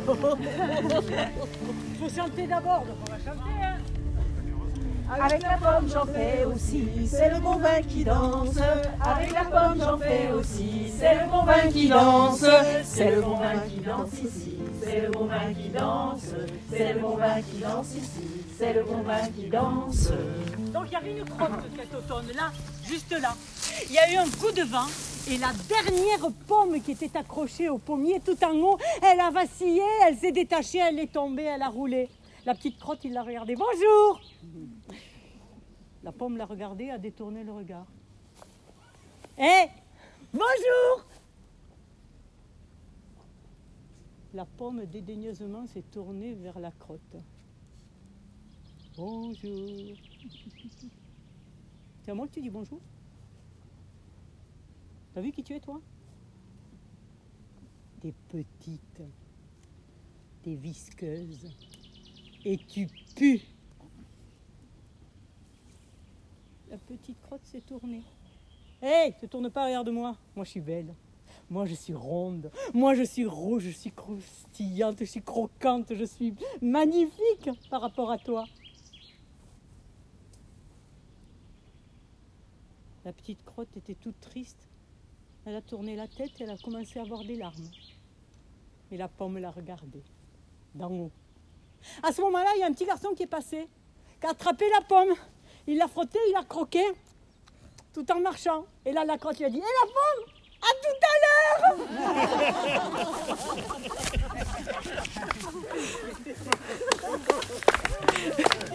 Faut chanter d'abord, donc on va chanter, hein. Avec la pomme j'en fais aussi, c'est le bon vin qui danse. Avec la pomme j'en fais aussi, c'est le bon vin qui danse. C'est le bon vin qui danse ici, c'est le bon vin qui danse. C'est le bon vin qui danse ici, c'est le bon vin qui danse. Donc il y avait une crotte cet automne, là, juste là. Il y a eu un coup de vent et la dernière pomme qui était accrochée au pommier tout en haut, elle a vacillé, elle s'est détachée, elle est tombée, elle a roulé. La petite crotte, il l'a regardée. Bonjour! La pomme l'a regardée, a détourné le regard. Hé! Bonjour! La pomme dédaigneusement s'est tournée vers la crotte. Bonjour! C'est à moi que tu dis bonjour? T'as vu qui tu es, toi? T'es petite, t'es visqueuse et tu pues. La petite crotte s'est tournée. Hé, te tourne pas, regarde-moi. Moi, je suis belle. Moi, je suis ronde. Moi, je suis rouge, je suis croustillante, je suis croquante, je suis magnifique par rapport à toi. La petite crotte était toute triste. Elle a tourné la tête et elle a commencé à avoir des larmes. Et la pomme l'a regardée, d'en haut. À ce moment-là, il y a un petit garçon qui est passé, qui a attrapé la pomme. Il l'a frottée, il l'a croquée, tout en marchant. Et là, la crotte lui a dit « Et la pomme, à tout à l'heure !»